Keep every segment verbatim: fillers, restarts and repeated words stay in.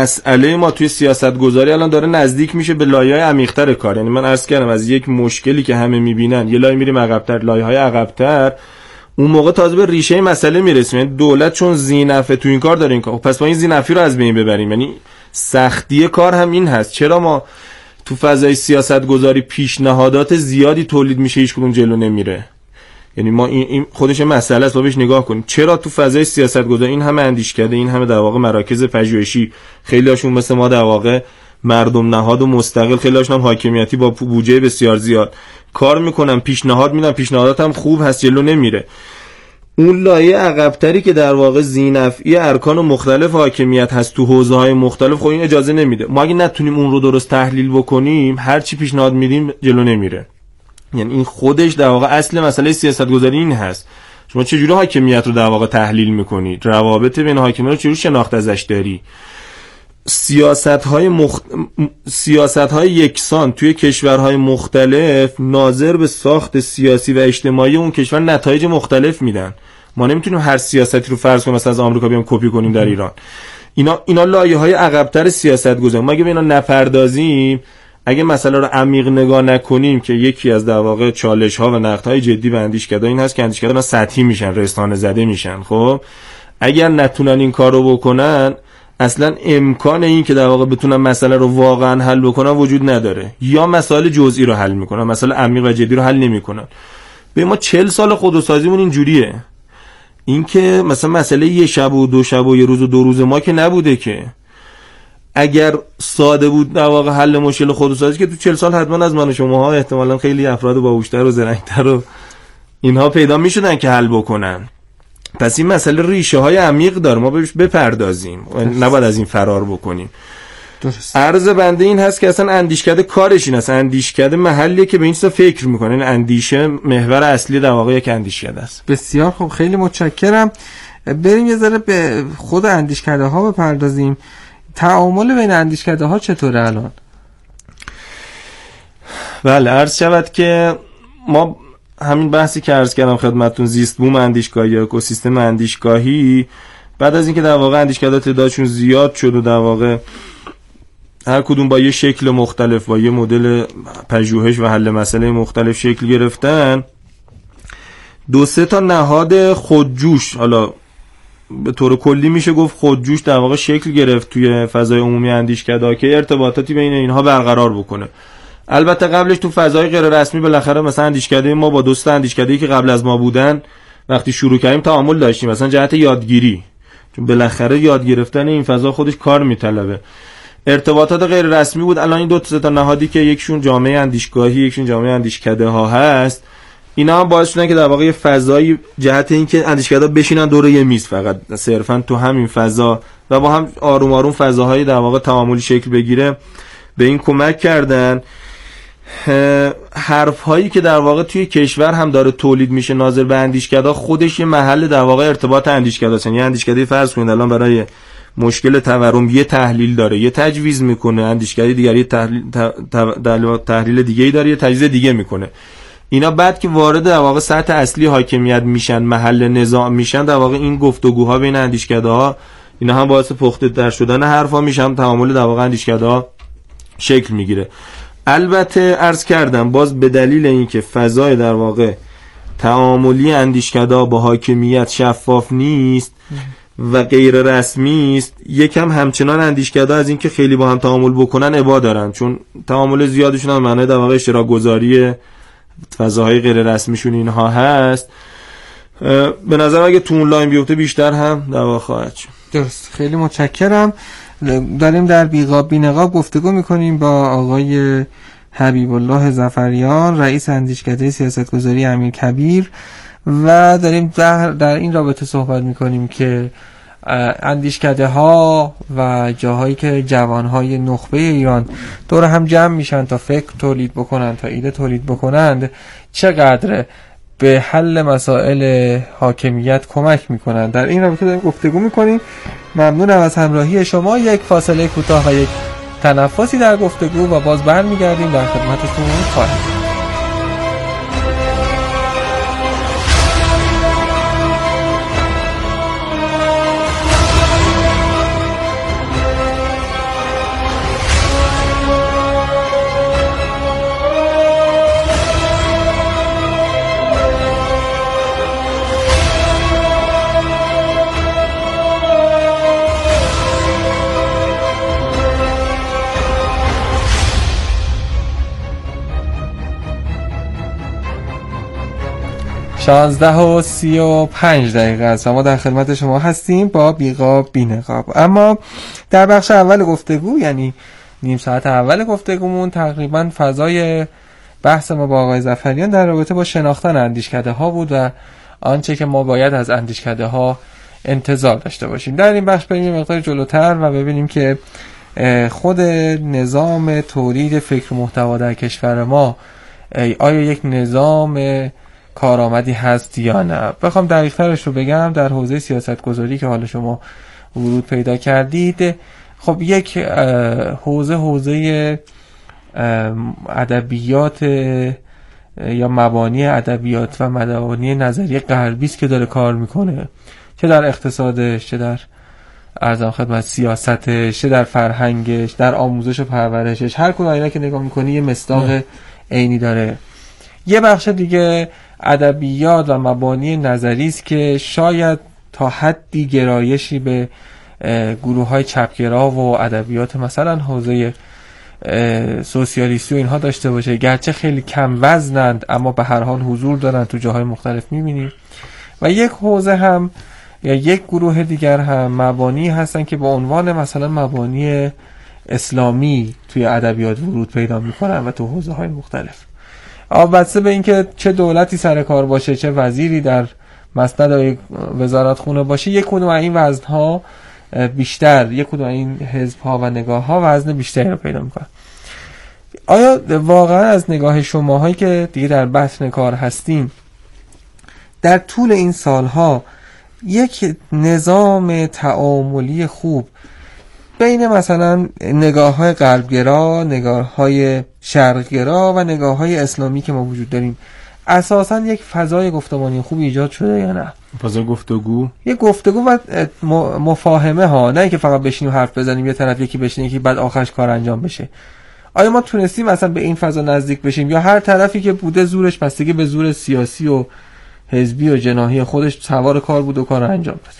مسئله ما توی سیاست گذاری الان داره نزدیک میشه به لایه‌های عمیق‌تر کار. یعنی من عرض کردم از یک مشکلی که همه میبینن یه لایه میریم عقب‌تر، لایه‌های عقب‌تر، اون موقع تازه به ریشه مسئله میرسیم. یعنی دولت چون ذی‌نفع تو این کار داره این کار، پس با این ذی‌نفعی رو از بین ببریم. یعنی سختی کار هم این هست. چرا ما تو فضای سیاست گذاری پیشنهادات زیادی تولید میشه هیچ کدوم جلو نمیره؟ یعنی ما این, این خودش مسئله است، با بهش نگاه کنیم. چرا تو فضای سیاست گذاری این همه اندیشکده، این همه در واقع مراکز پژوهشی، خیلی هاشون مثل ما در واقع مردم نهاد و مستقل، خیلی هاشون هم حاکمیتی با بودجه بسیار زیاد کار میکنن، پیشنهاد میدن، پیشنهادات هم خوب هست، جلو نمیره. اون لایه عقب‌تری که در واقع ذی‌نفعی ارکان مختلف حاکمیت هست تو حوزه‌های مختلف، خب این اجازه نمیده. ما اگه نتونیم اون رو درست تحلیل بکنیم، هر چی پیشنهاد میدیم جلو نمیره. یعنی این خودش در واقع اصل مسئله سیاست گذاری این هست. شما چجوری حاکمیت رو در واقع تحلیل میکنید؟ روابط بین حاکمیت رو چجوری شناخت ازش داری؟ سیاست‌های مخت... سیاست‌های یکسان توی کشورهای مختلف ناظر به ساخت سیاسی و اجتماعی اون کشور نتایج مختلف میدن. ما نمیتونیم هر سیاستی رو فرض کنیم مثلا از آمریکا بیام کپی کنیم در ایران. اینا اینا لایه‌های عقب‌تر سیاست گذاری. ما اگه به اینا نپردازیم، اگه مسئله رو عمیق نگاه نکنیم، که یکی از در واقع چالش‌ها و نقدهای جدی به اندیشکده‌ها این هست که اندیشکده‌ها سطحی میشن، رسانه زده میشن. خب اگر نتونن این کارو بکنن، اصلا امکان این که در واقع بتونن مسئله رو واقعا حل بکنن وجود نداره. یا مسائل جزئی رو حل میکنن، مسائل عمیق و جدی رو حل نمیکنن. به ما چهل سال خودروسازیمون اینجوریه. این که مثلا مسئله یه شب و دو شب و یه روز و دو روز ما که نبوده. که اگر ساده بود در واقع حل مشکل خودروسازی، که تو چهل سال حتما از من و شماها احتمالاً خیلی افراد باهوشتر و زرنگتر و اینها پیدا میشدن که حل بکنن. پس این مسئله ریشه های عمیق داره، ما بهش بپردازیم، نباید از این فرار بکنیم. درست. عرض بنده این هست که اصلا اندیشکده کارش این است. اندیشکده محلیه که به این چیزا فکر میکنه. این اندیشه محور اصلی در واقع یک اندیشکده است. بسیار خوب، خیلی متشکرم. بریم یه ذره به خود اندیشکده ها بپردازیم. تعامل بین اندیشکده ها چطوره الان؟ بله، عرض شود که ما همین بحثی که عرض کردم خدمتتون، زیست بوم اندیشگاهی یا اکوسیستم اندیشگاهی، بعد از اینکه در واقع اندیشکده تعدادشون زیاد شد و در واقع هر کدوم با یه شکل مختلف، با یه مدل پژوهش و حل مسئله مختلف شکل گرفتن، دو سه تا نهاد خودجوش، حالا به طور کلی میشه گفت خودجوش، در واقع شکل گرفت توی فضای عمومی اندیشکده که ارتباطاتی بین اینها برقرار بکنه. البته قبلش تو فضای غیر رسمی بالاخره مثلا اندیشکده ما با دوست اندیشکده‌ای که قبل از ما بودن وقتی شروع کردیم تعامل داشتیم، مثلا جهت یادگیری، چون بالاخره یاد گرفتن این فضا خودش کار میطلبه. ارتباطات غیر رسمی بود. الان این دو تا نهادی که یکشون جامعه اندیشگاهی، یکشون جامعه اندیشکده ها هست، اینا هم باعث شدن که در واقع یه فضایی جهت این که اندیشکده بشینن دور یه میز فقط صرفا تو همین فضا و با هم آروم آروم فضاهای در واقع تعاملی شکل بگیره، به این کمک کردن. حرف هایی که در واقع توی کشور هم داره تولید میشه ناظر به اندیشکده، خودش یه محل در واقع ارتباط اندیشکده است. یعنی اندیشکده فرض کنید الان برای مشکل تورم یه تحلیل داره، یه تجویز میکنه، اندیشکده دیگری تحلیل تحلیل دیگه‌ای داره، یه تجویز دیگه میکنه. اینا بعد که وارد در واقع سطح اصلی حاکمیت میشن، محل نظام میشن، در واقع این گفتگوها بین اندیشکده ها اینا هم باعث پخته تر شدن حرفا میشن، تعامل در واقع اندیشکده ها شکل میگیره. البته عرض کردم باز به دلیل اینکه فضای در واقع تعاملی اندیشکده با حاکمیت شفاف نیست و غیر رسمی است، یکم همچنان اندیشکده از اینکه خیلی با هم تعامل بکنن ابا دارن، چون تعامل زیادشون هم معنی در واقع اشتراک گذاری فضاهای غیر رسمیشون اینها هست. به نظر اگه تو اون لاین بیفته بیشتر هم در واقع خواهد شد. درست، خیلی متشکرم. داریم در بیقاب بینقاب گفتگو میکنیم با آقای حبیب الله ظفریان، رئیس اندیشکده سیاستگذاری امیرکبیر، و داریم در, در این رابطه صحبت میکنیم که اندیشکده ها و جاهایی که جوانهای نخبه ایران دور هم جمع میشن تا فکر تولید بکنن، تا ایده تولید بکنند، چقدر به حل مسائل حاکمیت کمک میکنن. در این رابطه داریم گفتگو میکنیم. ممنونم از همراهی شما. یک فاصله کوتاه و یک تنفسی در گفتگو و باز برمیگردیم در خدمتتون خواهیم. شانزده و سی و پنج دقیقه است و ما در خدمت شما هستیم با بیقاب بینقاب. اما در بخش اول گفتگو، یعنی نیم ساعت اول گفتگومون، تقریبا فضای بحث ما با آقای ظفریان در رابطه با شناختن اندیشکده ها بود و آنچه که ما باید از اندیشکده ها انتظار داشته باشیم. در این بخش بریم مقدار جلوتر و ببینیم که خود نظام تولید فکر محتوا در کشور ما آیا یک نظام کارآمدی هست یا نه. بخوام دقیق‌ترش رو بگم، در حوزه سیاست گذاری که حالا شما ورود پیدا کردید، خب یک حوزه حوزه ادبیات یا مبانی ادبیات و مبانی نظریه غربی است که داره کار میکنه، چه در اقتصادش، چه در ارزم خدمت سیاستش، چه در فرهنگش، در آموزش و پرورشش. هر کدوم اینا که نگاه میکنی یه مصداق عینی داره. یه بخش دیگه ادبیات و مبانی نظری است که شاید تا حدی گرایشی به گروه‌های چپگرا و ادبیات مثلا حوزه سوسیالیستی و اینها داشته باشه، گرچه خیلی کم وزنند اما به هر حال حضور دارن، تو جاهای مختلف می‌بینیم. و یک حوزه هم یا یک گروه دیگر هم مبانی هستن که به عنوان مثلا مبانی اسلامی توی ادبیات ورود پیدا می‌کنن و تو حوزه‌های مختلف. البته به اینکه چه دولتی سر کار باشه، چه وزیری در مسند وزارت خونه باشه، یک کدوم این وزن‌ها بیشتر، یک کدوم این حزب‌ها و نگاه‌ها وزن بیشتری رو پیدا می‌کنن. آیا واقعا از نگاه شماهایی که دیگه در بطن کار هستین، در طول این سالها یک نظام تعاملی خوب بین مثلا نگاه‌های غربگرا، نگاه‌های شرقگرا و نگاه‌های اسلامی که ما وجود داریم، اساساً یک فضای گفتمانی خوب ایجاد شده یا نه؟ فضای گفتگو، یک گفتگو و مفاهمه ها، نه اینکه فقط بشینیم حرف بزنیم، یه طرف یکی بشینه که بعد آخرش کار انجام بشه. آیا ما تونستیم مثلا به این فضا نزدیک بشیم یا هر طرفی که بوده زورش بستگی به زور سیاسی و حزبی و جناحی خودش سوار کار بود و کار انجام بده؟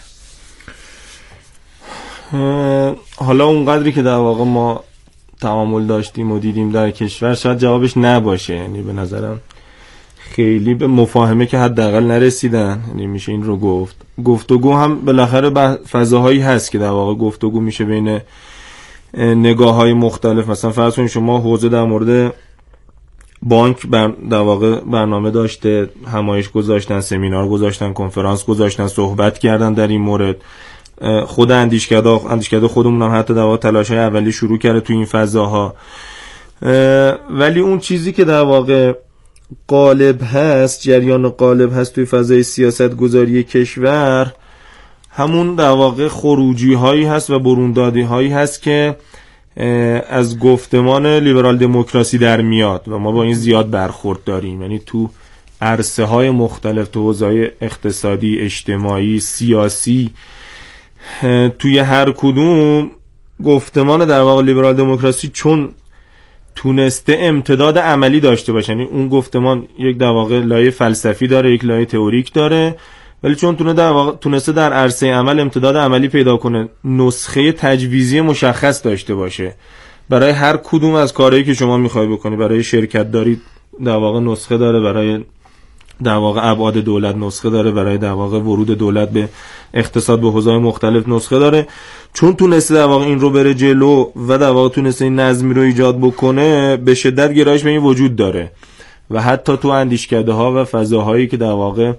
حالا اونقدری که در واقع ما تعامل داشتیم و دیدیم در کشور شاید جوابش نباشه، یعنی به نظرم خیلی به مفاهمه که حداقل نرسیدن، یعنی میشه این رو گفت. گفتگو هم بالاخره فضاهایی هست که در واقع گفتگو میشه بین نگاه‌های مختلف. مثلا فرض کنید شما حوزه در مورد بانک بر در واقع برنامه داشته، همایش گذاشتن، سمینار گذاشتن، کنفرانس گذاشتن، صحبت کردن در این مورد. خود اندیشکده اندیشکده خودمون هم حتی در واقع تلاش‌های اولی شروع کرده تو این فضاها. ولی اون چیزی که در واقع غالب هست، جریان غالب هست توی فضای سیاست گذاری کشور، همون در واقع خروجی هایی هست و بروندادی هایی هست که از گفتمان لیبرال دموکراسی در میاد و ما با این زیاد برخورد داریم. یعنی تو عرصه های مختلف، تو حوزه‌های اقتصادی، اجتماعی، سیاسی، توی هر کدوم گفتمان در واقع لیبرال دموکراسی چون تونسته امتداد عملی داشته باشه، یعنی اون گفتمان یک در واقع لایه فلسفی داره، یک لایه تئوریک داره، ولی چون تونه در واقع تونسته در عرصه عمل امتداد عملی پیدا کنه، نسخه تجویزی مشخص داشته باشه برای هر کدوم از کارهایی که شما میخوای بکنی. برای شرکت داری در واقع نسخه داره، برای در واقع ابعاد دولت نسخه داره، برای در واقع ورود دولت به اقتصاد به حوزه‌های مختلف نسخه داره. چون تونسته در واقع این رو بره جلو و در واقع تونسته این نظمی رو ایجاد بکنه، به شدت گرایش به این وجود داره و حتی تو اندیشکده ها و فضاهایی که در واقع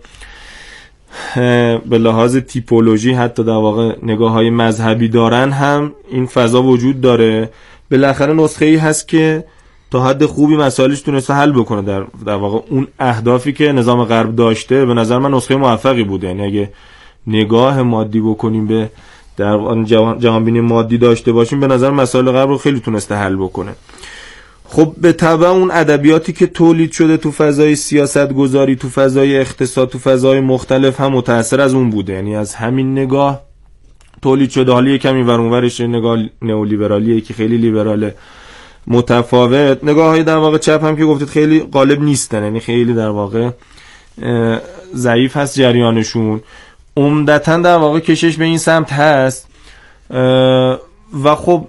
به لحاظ تیپولوژی حتی در واقع نگاه های مذهبی دارن هم این فضا وجود داره. بالاخره نسخه ای هست که تا حد خوبی مسائلش تونسته حل بکنه در در واقع اون اهدافی که نظام غرب داشته. به نظر من نسخه موفقی بوده. یعنی اگه نگاه مادی بکنیم، به در جهانبینی مادی داشته باشیم، به نظر مسائل غرب رو خیلی تونسته حل بکنه. خب به تبع اون ادبیاتی که تولید شده تو فضای سیاست گذاری، تو فضای اقتصاد، تو فضای مختلف هم متأثر از اون بوده. یعنی از همین نگاه تولید شده. حالا یکم این ور اون ورش نگاه نئولیبرالیه که خیلی لیبراله، متفاوت. نگاه های در واقع چپ هم که گفتید خیلی غالب نیستن، یعنی خیلی در واقع ضعیف هست جریانشون. عمدتاً در واقع کشش به این سمت هست و خب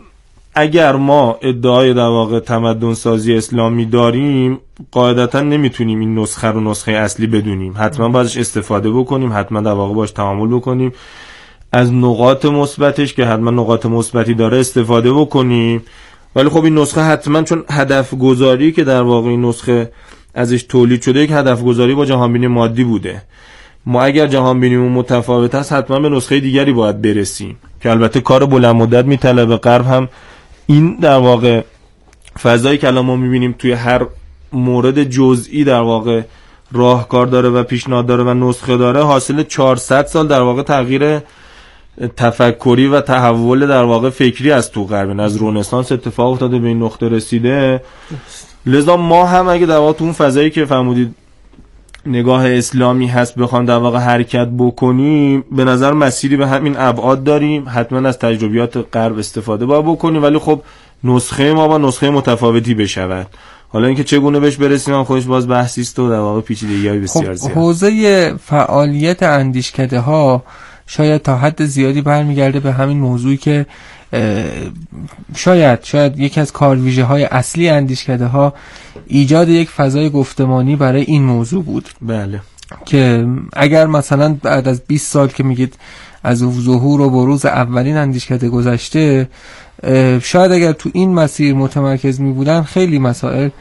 اگر ما ادعای در واقع تمدن سازی اسلامی داریم قاعدتا نمیتونیم این نسخه رو نسخه اصلی بدونیم، حتما بازش استفاده بکنیم، حتما در واقع باش تعامل بکنیم، از نقاط مثبتش که حتما نقاط مثبتی داره استفاده بکنیم. ولی خب این نسخه حتما چون هدف گذاری که در واقع این نسخه ازش تولید شده یک هدف گذاری با جهانبینی مادی بوده، ما اگر جهانبینیمون متفاوت است حتما به نسخه دیگری باید برسیم که البته کار بلند مدت میطلبه. غرب هم این در واقع فضایی که الان ما میبینیم توی هر مورد جزئی در واقع راهکار داره و پیشنهاد داره و نسخه داره، حاصل چهارصد سال در واقع تغییر تفکری و تحول در واقع فکری از تو غرب، از رنسانس اتفاق افتاده به این نقطه رسیده. لذا ما هم اگه در واقع تو اون فضایی که فرمودید نگاه اسلامی هست بخوام در واقع حرکت بکنیم، به نظر مسیری به همین ابعاد داریم، حتما از تجربیات غرب استفاده باید بکنیم، ولی خب نسخه ما با نسخه متفاوتی بشود. حالا اینکه چگونه بهش برسیم هم خودش باز بحثی است و در واقع پیچیدگی‌های بسیار زیاد. حوزه فعالیت اندیشکده ها شاید تا حد زیادی برمیگرده به همین موضوعی که شاید شاید یکی از کارویژه های اصلی اندیشکده ها ایجاد یک فضای گفتمانی برای این موضوع بود. بله، که اگر مثلا بعد از بیست سال که میگید از ظهور و بروز اولین اندیشکده گذشته، شاید اگر تو این مسیر متمرکز می بودن خیلی مسائل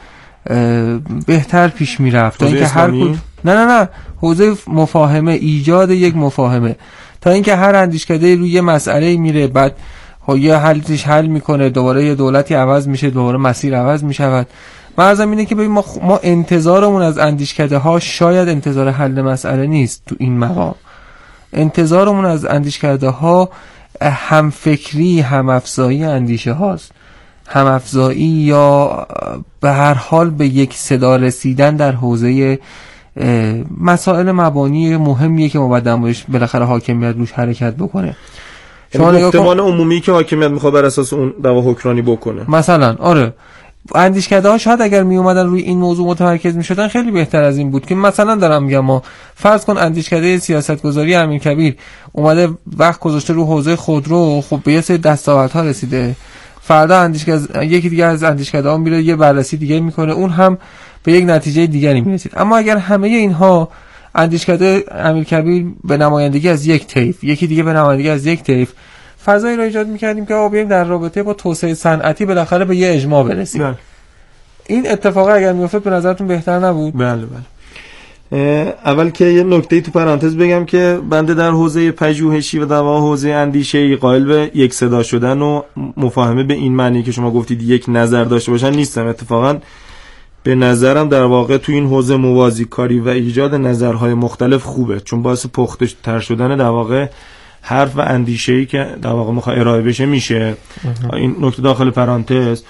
بهتر پیش می رفت. تا اینکه هر کد... نه نه نه حوزه مفاهمه، ایجاد یک مفاهمه، تا اینکه هر اندیشکده روی یه مسئله میره، بعد یه حلش حل میکنه، دوباره یه دولتی عوض میشه، دوباره مسیر عوض میشود. مرزم اینه که ببین ما, ما انتظارمون از اندیشکده ها شاید انتظار حل مسئله نیست. تو این مقام انتظارمون از اندیشکده ها هم فکری، هم افزایی اندیشه هاست، هم افزایی یا به هر حال به یک صدا رسیدن در حوزه مسائل مبانی مهمیه که ما باید نمایش بالاخره حاکمیت روش حرکت بکنه. یعنی گفتمان عمومی که حاکمیت میخواد بر اساس اون دوا حکمرانی بکنه مثلا. آره، اندیشکده ها شاید اگر می اومدن روی این موضوع متمرکز میشدن خیلی بهتر از این بود که مثلا دارم میگم ما فرض کن اندیشکده سیاستگذاری امیرکبیر اومده وقت گذاشته رو حوزه خودرو، خب به یه سری دستاوردها رسیده، فردا اندیشکده یکی دیگه از اندیشکده ها میره یه بررسی دیگه میکنه، اون هم به یک نتیجه دیگری میرسید. اما اگر همه اینها اندیشکده امیرکبیر به نمایندگی از یک طیف، یکی دیگه به نمایندگی از یک طیف، فضایی رو ایجاد می‌کردیم که آقا بیایم در رابطه با توسعه صنعتی بالاخره به یه اجماع برسیم. بله. این اتفاق اگر میافتاد به نظرتون بهتر نبود؟ بله بله. اول که یه نکته تو پرانتز بگم که بنده در حوزه پژوهشی و در واقع حوزه اندیشه‌ای قائل به یک صدا شدن و مفاهمه به این معنی که شما گفتید یک نظر داشته باشن نیستم. اتفاقاً به نظرم در واقع تو این حوزه موازی کاری و ایجاد نظرهای مختلف خوبه، چون باعث پخته تر شدن در واقع حرف و اندیشه‌ای که در واقع میخواد ارائه بشه میشه. این نکته داخل پرانتز.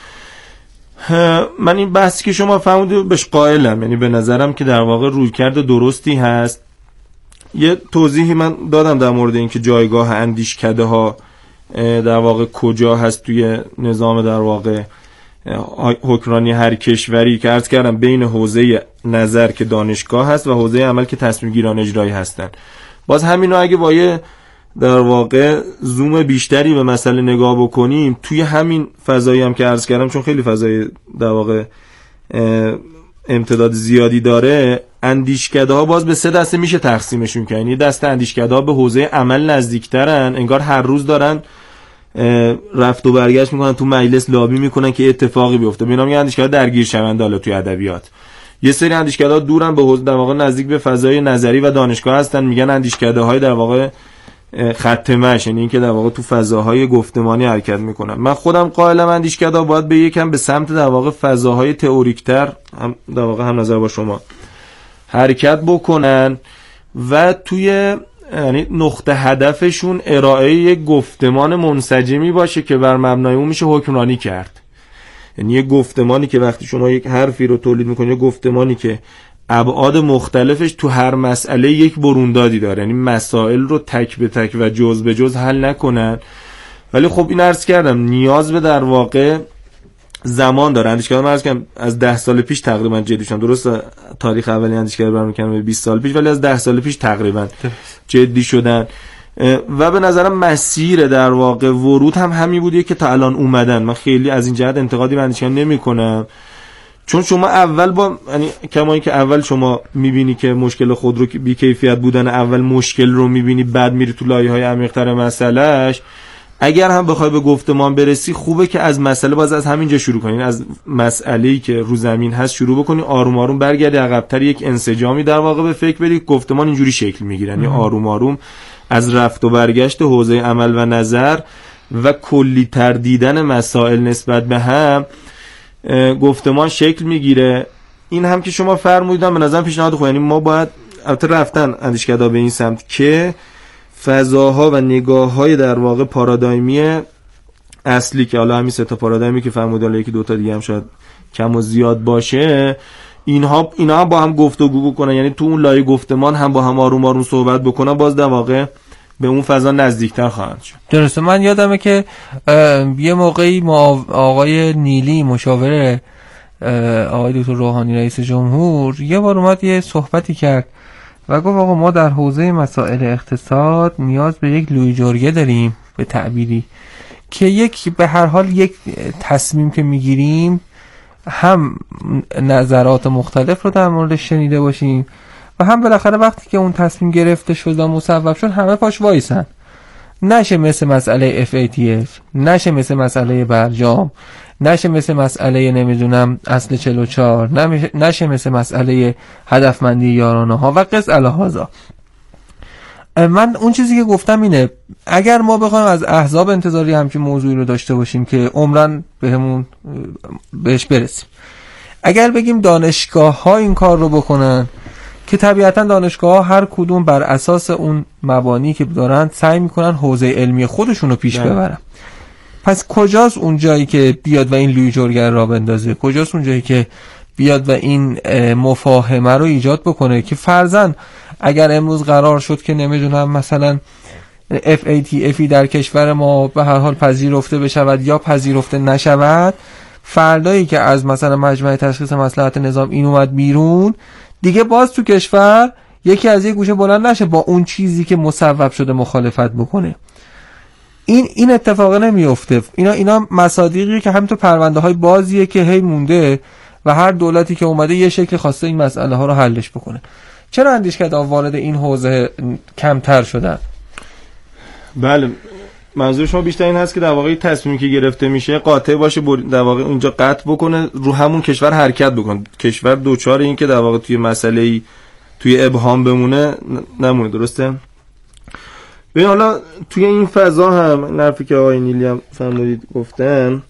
من این بحثی که شما فرمودید بهش قائلم، یعنی به نظرم که در واقع رویکرد درستی هست. یه توضیحی من دادم در مورد اینکه جایگاه اندیشکده ها در واقع کجا هست توی نظام در واقع حکمرانی هر کشوری، که عرض کردم بین حوزه نظر که دانشگاه هست و حوزه عمل که تصمیم گیران اجرایی هستن. باز همینو اگه با یه در واقع زوم بیشتری به مسئله نگاه بکنیم، توی همین فضایی هم که عرض کردم، چون خیلی فضای در واقع امتداد زیادی داره، اندیشکده ها باز به سه دسته میشه تقسیمشون کرد. یعنی دسته اندیشکده ها به حوزه عمل نزدیکترن، انگار هر روز دارن رفت و برگشت میکنن تو مجلس لابی میکنن که اتفاقی بیفته. به نام اندیشکده درگیر شونده. حالا توی ادبیات یه سری اندیشکده ها دورن به حوزه در واقع نزدیک به فضای نظری و دانشگاه هستن، میگن اندیشکده های در واقع خط مشی، یعنی اینکه در واقع تو فضاهای گفتمانی حرکت میکنن. من خودم قائلم اندیشکده ها باید به یکم به سمت در واقع فضاهای تئوریکتر هم در واقع هم نظر با شما حرکت بکنن و توی یعنی نقطه هدفشون ارائه یک گفتمان منسجمی باشه که بر مبنای اون میشه حکمرانی کرد. یعنی یک گفتمانی که وقتی شما یک حرفی رو تولید میکنید، یک گفتمانی که ابعاد مختلفش تو هر مسئله یک بروندادی داره، یعنی مسائل رو تک به تک و جز به جز حل نکنن. ولی خب این عرض کردم نیاز به در واقع زمان داره. اندیشکده من عرض کردم از ده سال پیش تقریبا جدی شدن. درست تاریخ اولی اندیشکده برام کنم بیست سال پیش، ولی از ده سال پیش تقریبا جدی شدن. و به نظرم مسیر در واقع ورود هم همین بودیه که تا الان اومدن. من خیلی از این جهت انتقادی به اندیشکده نمی‌کنم، چون شما اول با یعنی کما اینکه اول شما می‌بینی که مشکل خودرو بی کیفیت بودن، اول مشکل رو می‌بینی، بعد میری تو لایه‌های عمیق‌تر مسئلهش. اگر هم بخوای به گفتمان برسی، خوبه که از مسئله باز از همینجا شروع کنین، از مسئله‌ای که رو زمین هست شروع بکنی، آروم آروم برگردی عقب‌تر، یک انسجامی در واقع به فکر بری. گفتمان اینجوری شکل می‌گیره، یعنی آروم آروم از رفت و برگشت حوزه عمل و نظر و کلی‌تر دیدن مسائل نسبت به هم گفتمان شکل میگیره. این هم که شما فرمودید به نظرم پیشنهاد خوبه، یعنی ما باید البته رفتن اندیشکده‌ها به این سمت که فضاها و نگاه‌های در واقع پارادایمی اصلی که حالا همین سه تا پارادایمی که فرمودید، یکی دو تا دیگه هم شاید کم و زیاد باشه، اینها اینا هم با هم گفتگو بکنن، یعنی تو اون لایه گفتمان هم با هم آروم آروم صحبت بکنن، باز در واقع به اون فضا نزدیکتر خواهند شد. درسته. من یادمه که یه موقعی ما آقای نیلی مشاور آقای دکتر روحانی رئیس جمهور یه بار اومد یه صحبتی کرد و گفت آقا ما در حوزه مسائل اقتصاد نیاز به یک لویی جرگه داریم، به تعبیری که یک به هر حال یک تصمیم که میگیریم هم نظرات مختلف رو در موردش شنیده باشیم و هم بالاخره وقتی که اون تصمیم گرفته شد و مصوب شد همه پاش وایسن، نشه مثل مسئله اف ای تی اف، نشه مثل مسئله برجام، نشه مثل مسئله نمیدونم اصل چهل و چهار، نشه مثل مسئله هدفمندی یارانه ها و قص الهازا. من اون چیزی که گفتم اینه، اگر ما بخوایم از احزاب انتظاری همچین موضوعی رو داشته باشیم که عمرن بهمون بهش برسیم، اگر بگیم دانشگاه ها این کار رو بکنن که طبیعتا دانشگاه ها هر کدوم بر اساس اون مبانی که دارن سعی میکنن حوزه علمی خودشون رو پیش ببرن، پس کجاست اون جایی که بیاد و این لویی جرگه را بندازه؟ کجاست اون جایی که بیاد و این مفاهمه رو ایجاد بکنه که فرضاً اگر امروز قرار شد که نمیدونم مثلا اف ای تی افی در کشور ما به هر حال پذیرفته بشود یا پذیرفته نشود، فردایی که از مثلا مجمع تشخیص مصلحت نظام این اومد بیرون، دیگه باز تو کشور یکی از یک گوشه بلند نشه با اون چیزی که مصوب شده مخالفت بکنه. این این اتفاق نمیفته. اینا اینا مصادیقی که همینطور پرونده های بازیه که هی مونده و هر دولتی که اومده یه شکل خواسته این مسئله ها رو حلش بکنه. چرا اندیشکده‌ها وارد این حوزه کمتر شدن؟ بله، منظور شما بیشتر این هست که در واقع تصمیمی که گرفته میشه قاطع باشه، در واقع اونجا قطع بکنه، رو همون کشور حرکت بکنه، کشور دوچار این که در واقع توی مسئله‌ای توی ابهام بمونه نمونه. درسته؟ ببین حالا توی این فضا هم نرفی که آقای نیلی هم فرمودید گفتن،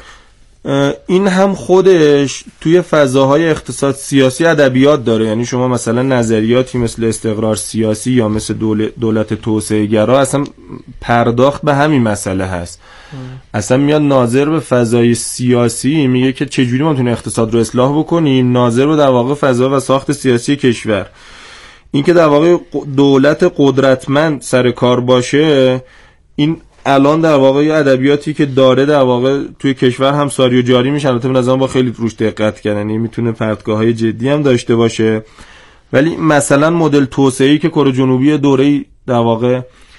این هم خودش توی فضاهای اقتصاد سیاسی ادبیات داره. یعنی شما مثلا نظریاتی مثل استقرار سیاسی یا مثل دولت توسعه گرا اصلا پرداخت به همین مسئله هست. ام. اصلا میاد ناظر به فضای سیاسی میگه که چجوری ما میتونیم اقتصاد رو اصلاح بکنیم، ناظر به در واقع فضا و ساخت سیاسی کشور. این که در واقع دولت قدرتمند سر کار باشه، این الان در واقع ادبیاتی که داره در واقع توی کشور هم ساری و جاری میشه. البته به نظرم با خیلی روش دقت کردن، یعنی میتونه پرتگاه‌های جدی هم داشته باشه، ولی مثلا مدل توسعه‌ای که کره جنوبی دوره‌ای در واقع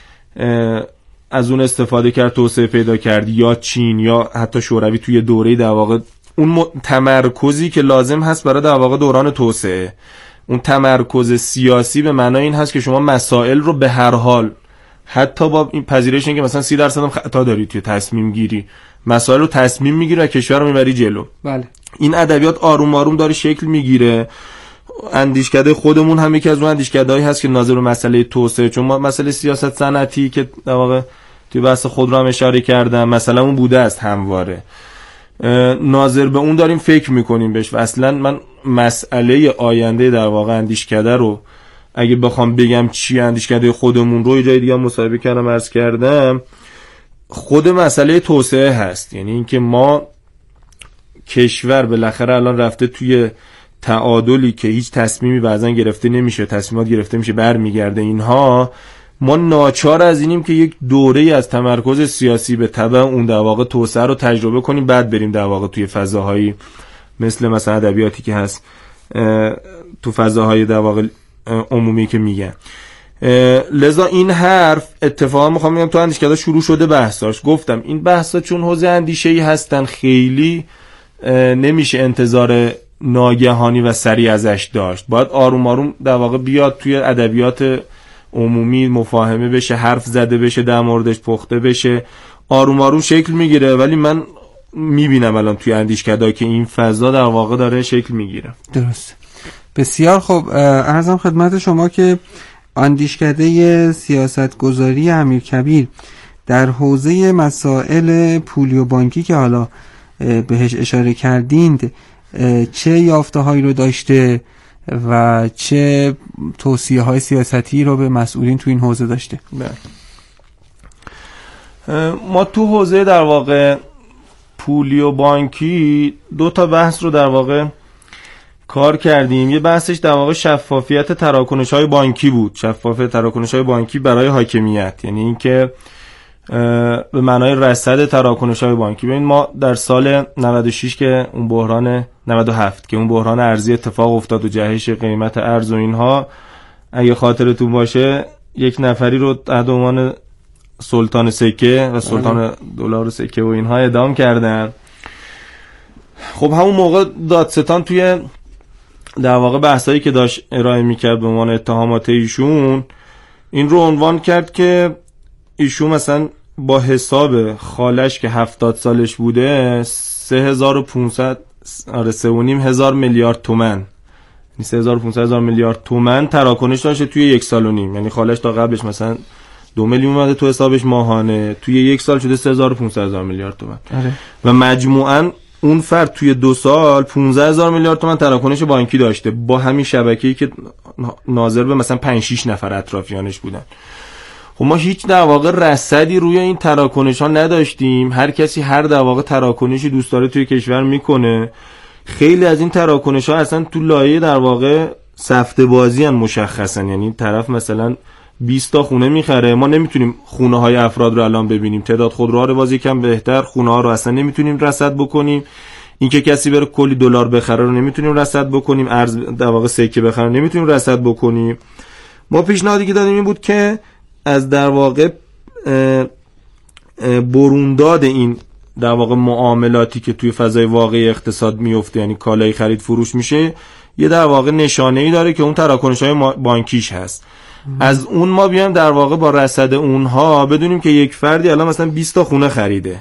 از اون استفاده کرد، توسعه پیدا کرد، یا چین یا حتی شوروی توی دوره‌ای در واقع اون تمرکزی که لازم هست برای در واقع دوران توسعه، اون تمرکز سیاسی به معنای این هست که شما مسائل رو به هر حال، حتی با این پذیرش این که مثلا سی درصد هم خطا داری توی تصمیم گیری، مسائل رو تصمیم میگیری و کشور رو میبری جلو. بله. این ادبیات آروم آروم داره شکل میگیره. اندیشکده خودمون هم یکی از اون اندیشکدهایی هست که ناظر به مسئله توسعه، چون ما مسئله سیاست صنعتی که در واقع توی بحث خود رو هم اشاره کردم مثلا اون بوده است همواره، ناظر به اون داریم فکر میکنیم بهش و اصلا من مسئله آینده در واقع اندیشکده رو اگه بخوام بگم چی اندیشکده خودمون رو، یه جای دیگه مصاحبه کردم عرض کردم، خود مسئله توسعه هست. یعنی اینکه ما کشور بالاخره الان رفته توی تعادلی که هیچ تصمیمی بعضا گرفته نمیشه، تصمیمات گرفته میشه برمیگرده اینها، ما ناچار از اینیم که یک دوره‌ای از تمرکز سیاسی به تبع اون در واقع توسعه رو تجربه کنیم، بعد بریم در واقع توی فضاهایی مثل مثلا ادبیاتی که هست، تو فضاهای در واقع عمومی که میگن. لذا این حرف اتفاقا میخوام بگم تو اندیشکده شروع شده بحثاش. گفتم این بحثا چون حوزه اندیشه‌ای هستن خیلی نمیشه انتظار ناگهانی و سریع ازش داشت، باید آروم آروم در واقع بیاد توی ادبیات عمومی مفاهمه بشه، حرف زده بشه، در موردش پخته بشه، آروم آروم شکل میگیره. ولی من میبینم الان توی اندیشکده که این فضا در واقع داره شکل میگیره. درست. بسیار خب، عرضم خدمت شما که اندیشکده سیاستگذاری امیرکبیر در حوزه مسائل پولی و بانکی که حالا بهش اشاره کردید چه یافته هایی رو داشته و چه توصیه های سیاستی رو به مسئولین تو این حوزه داشته؟ ما تو حوزه در واقع پولی و بانکی دو تا بحث رو در واقع کار کردیم. یه بحثش در واقع شفافیت تراکنش‌های بانکی بود، شفافیت تراکنش‌های بانکی برای حاکمیت، یعنی اینکه به معنای رصد تراکنش‌های بانکی. ببین ما در سال نود و شش که اون بحران نود و هفت که اون بحران ارزی اتفاق افتاد و جهش قیمت ارز و اینها، اگه خاطرتون باشه یک نفری رو تحت عنوان سلطان سکه و سلطان دلار سکه و اینها اعدام کردن. خب همون موقع دادستان توی در واقع بحثایی که داشت ارائه میکرد به عنوان اتهامات ایشون این رو عنوان کرد که ایشون مثلا با حساب خالش که هفتاد سالش بوده سه هزار و پونصد آره سه و نیم هزار میلیارد تومان، سه هزار و پونصد هزار میلیارد تومان تراکنش داشته توی یک سال و نیم. یعنی خالش تا قبلش مثلا دو میلیون اومده تو حسابش ماهانه، توی یک سال شده سه هزار و پونصد هزار میلیارد تومان. آره. و مجموعاً اون فرد توی دو سال پانزده هزار میلیارد تومان تراکنش بانکی داشته با همین شبکه‌ای که ناظر به مثلا پنج شش نفر اطرافیانش بودن. خب ما هیچ در واقع رصدی روی این تراکنش ها نداشتیم. هر کسی هر در واقع تراکنشی دوست داره توی کشور میکنه. خیلی از این تراکنش ها اصلا تو لایه در واقع سفته بازی ان مشخصا، یعنی طرف مثلا بیست تا خونه میخره، ما نمیتونیم خونه های افراد رو الان ببینیم، تعداد خودروها رو باز یکم بهتر، خونه ها رو اصلا نمیتونیم رصد بکنیم، اینکه کسی بره کلی دلار بخره رو نمیتونیم رصد بکنیم، ارز در واقع سکه بخره نمیتونیم رصد بکنیم. ما پیشنهادی که دادیم این بود که از در واقع برونداد این در واقع معاملاتی که توی فضای واقعی اقتصاد میفته، یعنی کالای خرید فروش میشه، یه در واقع نشانه‌ای داره که اون تراکنش‌های بانکیش هست. از اون ما بیایم در واقع با رصد اونها بدونیم که یک فردی الان مثلا بیست تا خونه خریده،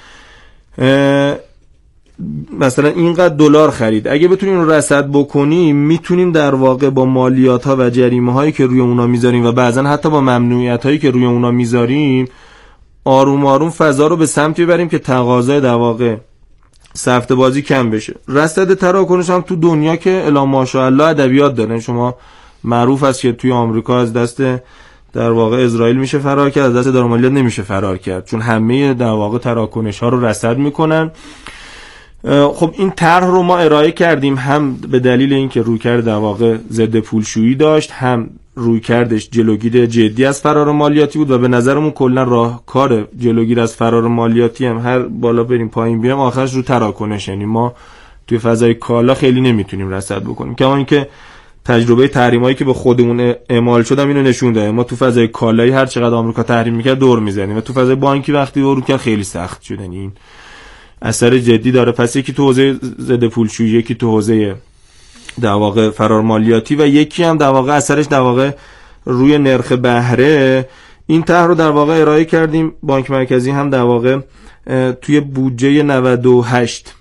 مثلا اینقدر دلار خرید. اگه بتونیم رو رصد بکنیم میتونیم در واقع با مالیات ها و جریمه هایی که روی اونا میذاریم و بعضا حتی با ممنوعیت هایی که روی اونا میذاریم آروم آروم فضا رو به سمتی ببریم که تقاضای در واقع سفته بازی کم بشه. رصد تراکنش هم تو دنیا که الا ماشاءالله ادبیات داره. شما معروف است که توی آمریکا از دست در واقع اسرائیل میشه فرار کرد، از دست دار مالیات نمیشه فرار کرد، چون همه در واقع تراکنش ها رو رصد میکنن. خب این طرح رو ما ارائه کردیم، هم به دلیل اینکه رویکرد در واقع ضد پولشویی داشت، هم رویکردش جلوگیری جدی از فرار مالیاتی بود و به نظرمون کلا راهکار جلوگیری از فرار مالیاتی هم هر بالا بریم پایین بیام آخرش رو تراکنش، یعنی ما توی فضای کالا خیلی نمیتونیم رصد بکنیم. کما اینکه تجربه تحریمایی که به خودمون اعمال شدم اینو نشون داد، ما تو فضای کالایی هر چقدر آمریکا تحریم میکرد دور میزنیم و تو فضای بانکی وقتی دور کرد خیلی سخت شد. این اثر جدی داره. پس یکی تو حوزه ضد پولشویی، یکی تو حوزه در واقع فرار مالیاتی و یکی هم در واقع اثرش در واقع روی نرخ بهره. این طرح رو در واقع ارائه کردیم. بانک مرکزی هم در واقع توی بودجه نود و هشت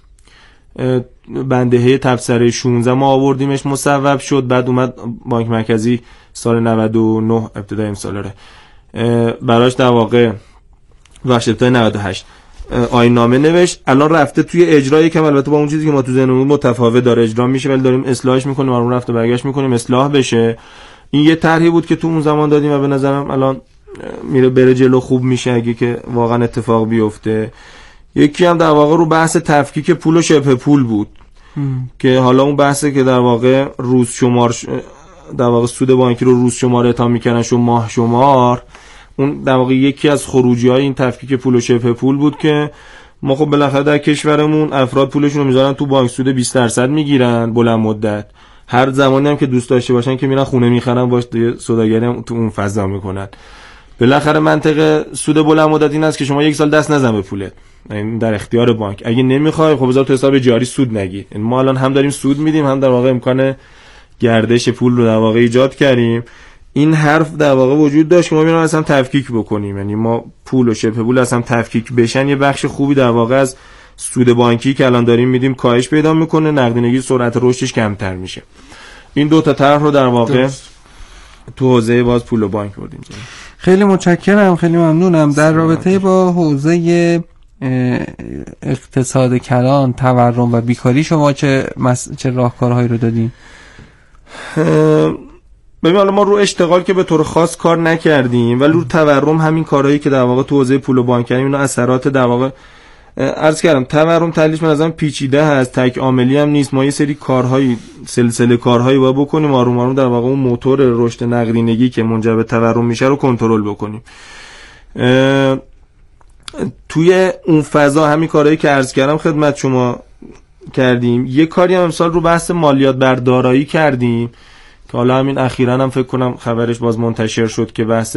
بندهه تبصره شانزده ما آوردیمش، مصوب شد. بعد اومد بانک مرکزی سال نود و نه ابتدای امساله براش در واقع بخش ابتدای نود و هشت آیین نامه نوشت. الان رفته توی اجرا، یکم البته با اون چیزی که ما تو ذهنمون متفاوت داره اجرا میشه، ولی داریم اصلاحش میکنیم، الان رفته برگشت میکنیم اصلاح بشه. این یه طرحی بود که تو اون زمان دادیم و به نظرم الان میره بره جلو، خوب میشه اگه که واقعا اتفاق بیفته. یکی هم در واقع رو بحث تفکیک پول و شبه پول بود ام. که حالا اون بحثه که در واقع روز شمار ش... در واقع سود بانکی رو روز شمار اعطا میکنن شو ماه شمار، اون در واقع یکی از خروجی‌های این تفکیک پول و شبه پول بود که ما خب بالاخره در کشورمون افراد پولشون رو میذارن تو بانک، سود بیست درصد میگیرن بلند مدت، هر زمانی هم که دوست داشته باشن که میرن خونه میخرن باش سوداگری هم تو اون فضا میکنن. بالاخره منطقه سود بلند مدت این است که شما یک سال دست نزن به پولت، این در اختیار بانک. اگه نمیخوای خب بذار تو حساب جاری سود نگیر. ما الان هم داریم سود میدیم، هم در واقع امکان گردش پول رو در واقع ایجاد کردیم. این حرف در واقع وجود داشت که ما میریم اصلا تفکیک بکنیم، یعنی ما پول و شبه پول اصلا تفکیک بشن، یه بخش خوبی در واقع از سود بانکی که الان داریم میدیم کاهش پیدا میکنه، نقدینگی سرعت رشدش کمتر میشه. این دو تا طرح رو در واقع درست. تو حوزه باز پول و بانک بردیم. خیلی متشکرم، خیلی ممنونم. در رابطه با حوزه اقتصاد کلان، تورم و بیکاری شما چه مس... چه راهکارهایی رو دادین؟ ببین حالا ما رو اشتغال که به طور خاص کار نکردیم، ولی رو تورم همین کارهایی که در واقع تو حوزه پول و بانک کردیم، اینا اثرات در واقع عرض کردم. تورم تحلیلش من ازم پیچیده هست، تک عاملی هم نیست. ما یه سری کارهایی، سلسله کارهایی باید بکنیم آروم آروم در واقع اون موتور رشد نقدینگی که منجر به تورم میشه رو کنترل بکنیم. توی اون فضا همین کارهایی که عرض کردم خدمت شما کردیم. یه کاری هم امسال رو بحث مالیات بر دارایی کردیم که حالا همین اخیراً هم فکر کنم خبرش باز منتشر شد که بحث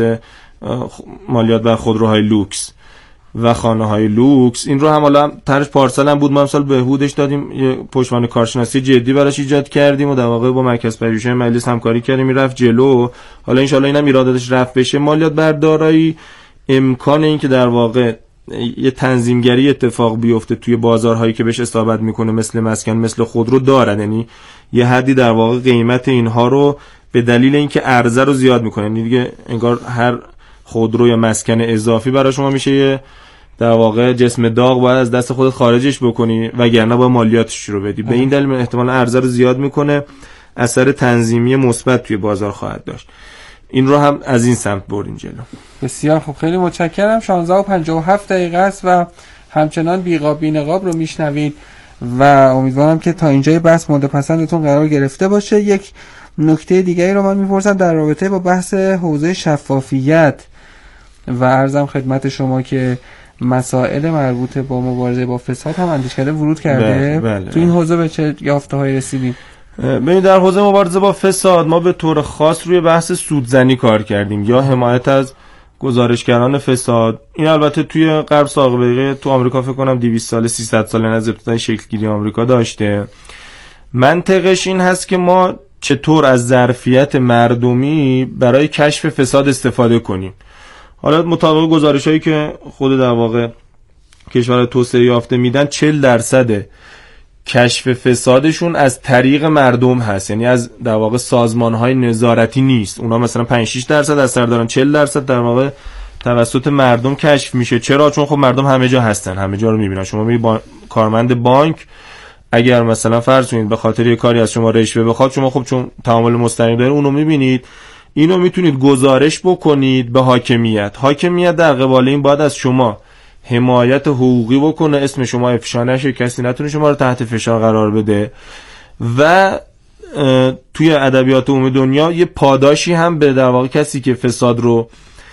مالیات بر خودروهای لوکس و خانه های لوکس، این رو هم حالا طرحش پارسال هم بود، ما امسال بهبودش دادیم، یه پشتوانه کارشناسی جدی براش ایجاد کردیم و در واقع با مرکز پژوهش‌های مجلس همکاری کردیم، رفت جلو. حالا ان شاءالله اینم ایراداتش رفع بشه. مالیات بر دارایی امکان این که در واقع یه تنظیمگری اتفاق بیفته توی بازارهایی که بهش اصابت میکنه، مثل مسکن، مثل خودرو دارن، یعنی یه حدی در واقع قیمت اینها رو به دلیل اینکه عرضه رو زیاد میکنه، یعنی دیگه انگار هر خودرو یا مسکن اضافی برای شما میشه یه در واقع جسم داغ، باید از دست خودت خارجش بکنی وگرنه با مالیاتش رو بدی. به این دلیل احتمال عرضه رو زیاد میکنه، اثر تنظیمی مثبت توی بازار خواهد داشت. این رو هم از این سمت بردیم جلو. بسیار خوب، خیلی متشکرم. شانزده و پنجاه و هفت دقیقه است و همچنان بیقاب بینقاب رو میشنوید و امیدوارم که تا اینجای بحث مورد پسندتون قرار گرفته باشه. یک نکته دیگری رو من میپرسم در رابطه با بحث حوزه شفافیت و عرضم خدمت شما که مسائل مربوط با مبارزه با فساد هم اندیشکده ورود کرده. بله، بله. تو این حوزه به چه یافته‌هایی رسیدیم؟ ببینید در حوزه مبارزه با فساد ما به طور خاص روی بحث سودزنی کار کردیم یا حمایت از گزارشگران فساد. این البته توی غرب سابقه، تو آمریکا فکر کنم دویست سال سیصد سال از ابتدای شکلگیری آمریکا داشته. منطقش این هست که ما چطور از ظرفیت مردمی برای کشف فساد استفاده کنیم. حالا مطابق گزارش‌هایی که خود در واقع کشورهای توسعه یافته میدن، چهل درصد کشف فسادشون از طریق مردم هست، یعنی از در واقع سازمان‌های نظارتی نیست. اونا مثلا پنج شش درصد اثر دارن، چهل درصد در واقع توسط مردم کشف میشه. چرا؟ چون خب مردم همه جا هستن، همه جا رو میبینن. شما می با... کارمند بانک اگر مثلا فرض کنید به خاطر یه کاری از شما رشوه بخواد، شما خب چون تعامل مستقیم داره اونو میبینید، اینو میتونید گزارش بکنید به حاکمیت. حاکمیت در قبال این باید از شما حمایت حقوقی بکنه، اسم شما افشا نشه، کسی نتونه شما رو تحت فشار قرار بده و توی ادبیات عمومی دنیا یه پاداشی هم به در واقع کسی که فساد رو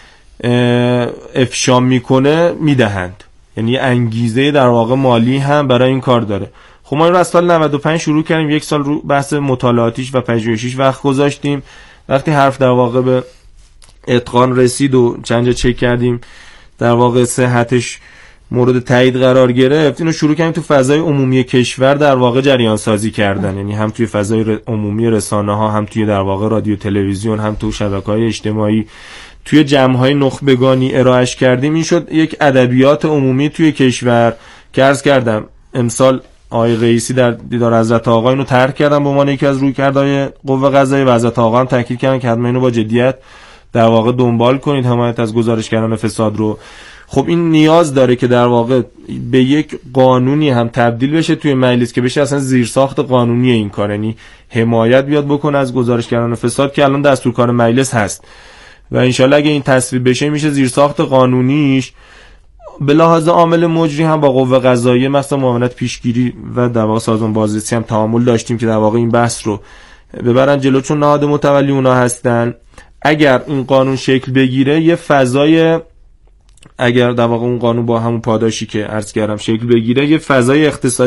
افشا میکنه میدهند، یعنی انگیزه در واقع مالی هم برای این کار داره. خب ما این رو از سال نود و پنج شروع کردیم، یک سال رو بحث مطالعاتیش و پژوهشیش وقت گذاشتیم. وقتی حرف در واقع به اتقان رسید و چند جا چک کردیم در واقع صحتش مورد تایید قرار گرفت، اینو شروع کردیم تو فضای عمومی کشور در واقع جریان سازی کردن، یعنی هم توی فضای عمومی رسانه ها، هم توی در واقع رادیو تلویزیون، هم تو شبکه‌های اجتماعی، توی جمع‌های نخبگانی ارائهش کردیم. این شد یک ادبیات عمومی توی کشور که عرض کردم امسال آقای رئیسی در دیدار حضرت آقا اینو طرح کردن به عنوان یکی از رویکردهای قوه قضاییه و حضرت آقا هم تاکید کردن که حتما اینو با جدیت در واقع دنبال کنید، حمایت از گزارشگران فساد رو. خب این نیاز داره که در واقع به یک قانونی هم تبدیل بشه توی مجلس که بشه اصلا زیرساخت قانونی این کار، یعنی حمایت بیاد بکنه از گزارشگران فساد که الان دستورکار مجلس هست و انشالله اگه این تصویب بشه میشه زیرساخت قانونیش به لحاظ عامل مجری هم با قوه قضاییه مثلا معاونت پیشگیری و در واقع سازمان بازرسی هم تعامل داشتیم که در واقع این بحث رو ببرن جلو، چون نهاد متولی اونا هستن. اگر این قانون شکل بگیره یه فضای، اگر در واقع اون قانون با همون پاداشی که عرض کردم شکل بگیره، یه فضای اقتصادی